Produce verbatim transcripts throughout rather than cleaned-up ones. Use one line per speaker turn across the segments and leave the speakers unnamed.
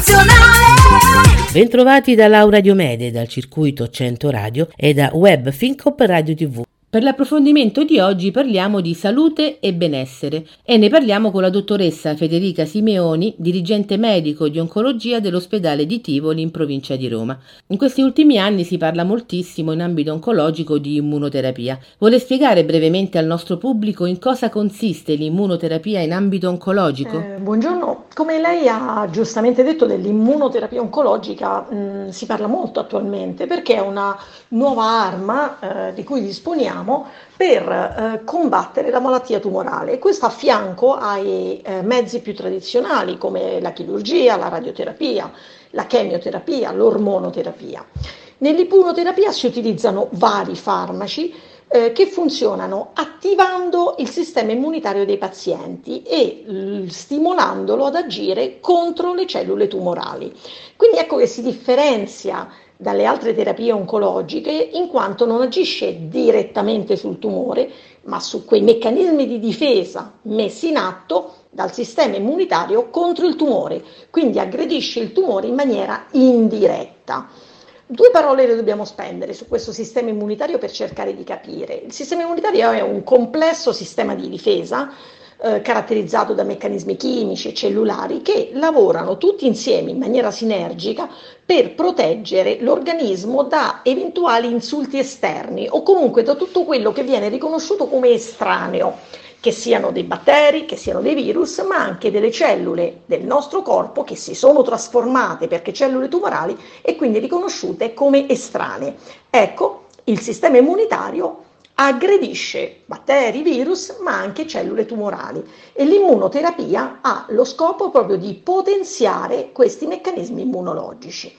nazionale.
Bentrovati da Laura Diomede, dal circuito cento Radio e da Web Fincop Radio tivù. Per l'approfondimento di oggi parliamo di salute e benessere e ne parliamo con la dottoressa Federica Simeoni, dirigente medico di oncologia dell'ospedale di Tivoli in provincia di Roma. In questi ultimi anni si parla moltissimo in ambito oncologico di immunoterapia. Vuole spiegare brevemente al nostro pubblico in cosa consiste l'immunoterapia in ambito oncologico?
Eh, buongiorno, come lei ha giustamente detto, dell'immunoterapia oncologica mh, si parla molto attualmente perché è una nuova arma eh, di cui disponiamo per eh, combattere la malattia tumorale, e questo a fianco ai eh, mezzi più tradizionali come la chirurgia, la radioterapia, la chemioterapia, l'ormonoterapia. Nell'immunoterapia si utilizzano vari farmaci eh, che funzionano attivando il sistema immunitario dei pazienti e l- stimolandolo ad agire contro le cellule tumorali. Quindi ecco che si differenzia dalle altre terapie oncologiche in quanto non agisce direttamente sul tumore, ma su quei meccanismi di difesa messi in atto dal sistema immunitario contro il tumore, quindi aggredisce il tumore in maniera indiretta. Due parole le dobbiamo spendere su questo sistema immunitario per cercare di capire. Il sistema immunitario è un complesso sistema di difesa eh, caratterizzato da meccanismi chimici e cellulari che lavorano tutti insieme in maniera sinergica per proteggere l'organismo da eventuali insulti esterni o comunque da tutto quello che viene riconosciuto come estraneo, che siano dei batteri, che siano dei virus, ma anche delle cellule del nostro corpo che si sono trasformate perché cellule tumorali e quindi riconosciute come estranee. Ecco, il sistema immunitario aggredisce batteri, virus, ma anche cellule tumorali e l'immunoterapia ha lo scopo proprio di potenziare questi meccanismi immunologici.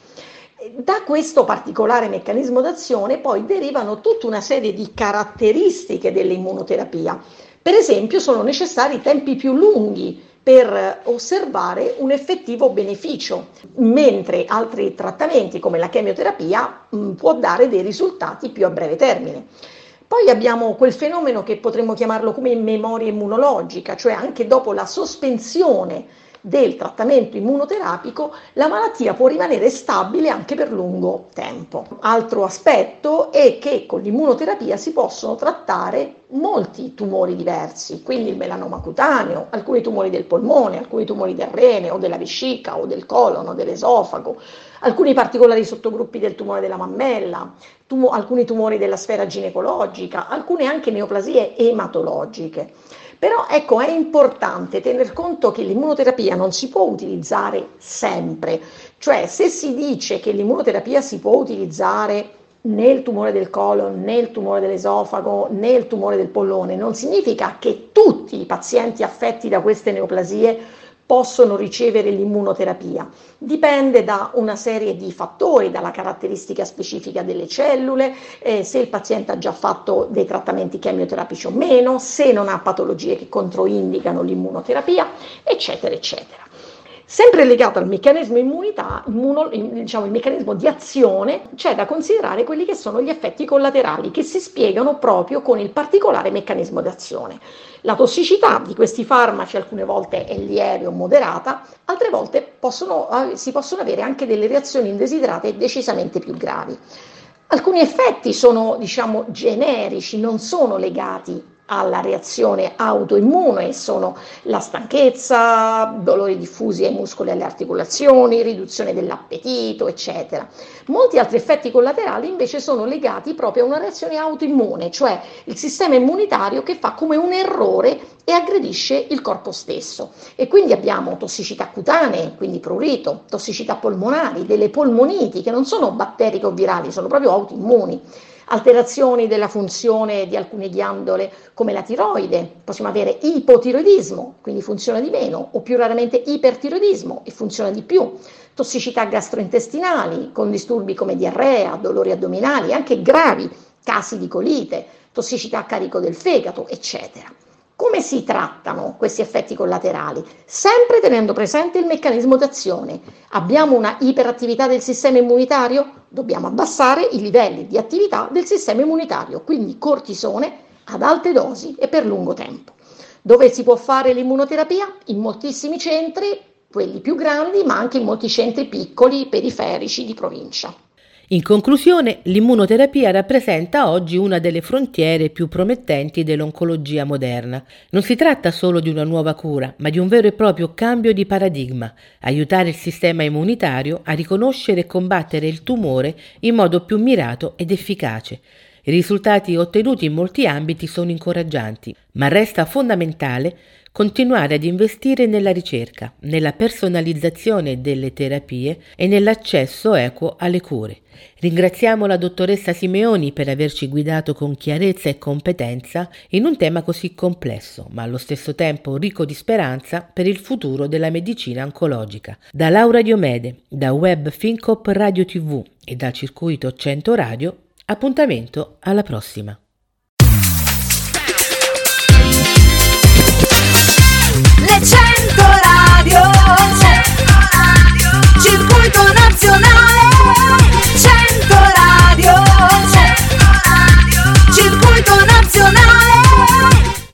Da questo particolare meccanismo d'azione poi derivano tutta una serie di caratteristiche dell'immunoterapia. Per esempio, sono necessari tempi più lunghi per osservare un effettivo beneficio, mentre altri trattamenti come la chemioterapia mh, può dare dei risultati più a breve termine. Poi abbiamo quel fenomeno che potremmo chiamarlo come memoria immunologica, cioè anche dopo la sospensione del trattamento immunoterapico la malattia può rimanere stabile anche per lungo tempo. Altro aspetto è che con l'immunoterapia si possono trattare molti tumori diversi, quindi il melanoma cutaneo, alcuni tumori del polmone, alcuni tumori del rene o della vescica o del colon o dell'esofago, alcuni particolari sottogruppi del tumore della mammella, tumo- alcuni tumori della sfera ginecologica, alcune anche neoplasie ematologiche. Però ecco, è importante tener conto che l'immunoterapia non si può utilizzare sempre, cioè se si dice che l'immunoterapia si può utilizzare nel tumore del colon, nel tumore dell'esofago, nel tumore del pollone, non significa che tutti i pazienti affetti da queste neoplasie possono ricevere l'immunoterapia. Dipende da una serie di fattori, dalla caratteristica specifica delle cellule, eh, se il paziente ha già fatto dei trattamenti chemioterapici o meno, se non ha patologie che controindicano l'immunoterapia, eccetera, eccetera. Sempre legato al meccanismo immunità, immuno, diciamo il meccanismo di azione, c'è da considerare quelli che sono gli effetti collaterali che si spiegano proprio con il particolare meccanismo d'azione. La tossicità di questi farmaci alcune volte è lieve o moderata, altre volte possono, si possono avere anche delle reazioni indesiderate decisamente più gravi. Alcuni effetti sono, diciamo, generici, non sono legati alla reazione autoimmune, sono la stanchezza, dolori diffusi ai muscoli e alle articolazioni, riduzione dell'appetito, eccetera. Molti altri effetti collaterali invece sono legati proprio a una reazione autoimmune, cioè il sistema immunitario che fa come un errore e aggredisce il corpo stesso. E quindi abbiamo tossicità cutanee, quindi prurito, tossicità polmonari, delle polmoniti che non sono batteriche o virali, sono proprio autoimmuni. Alterazioni della funzione di alcune ghiandole come la tiroide, possiamo avere ipotiroidismo, quindi funziona di meno, o più raramente ipertiroidismo e funziona di più, tossicità gastrointestinali con disturbi come diarrea, dolori addominali, anche gravi casi di colite, tossicità a carico del fegato, eccetera. Come si trattano questi effetti collaterali? Sempre tenendo presente il meccanismo d'azione. Abbiamo una iperattività del sistema immunitario? Dobbiamo abbassare i livelli di attività del sistema immunitario, quindi cortisone ad alte dosi e per lungo tempo. Dove si può fare l'immunoterapia? In moltissimi centri, quelli più grandi, ma anche in molti centri piccoli, periferici di provincia.
In conclusione, l'immunoterapia rappresenta oggi una delle frontiere più promettenti dell'oncologia moderna. Non si tratta solo di una nuova cura, ma di un vero e proprio cambio di paradigma, aiutare il sistema immunitario a riconoscere e combattere il tumore in modo più mirato ed efficace. I risultati ottenuti in molti ambiti sono incoraggianti, ma resta fondamentale continuare ad investire nella ricerca, nella personalizzazione delle terapie e nell'accesso equo alle cure. Ringraziamo la dottoressa Simeoni per averci guidato con chiarezza e competenza in un tema così complesso, ma allo stesso tempo ricco di speranza per il futuro della medicina oncologica. Da Laura Diomede, da Web FinCop Radio tivù e dal Circuito cento Radio, appuntamento alla prossima.
Let's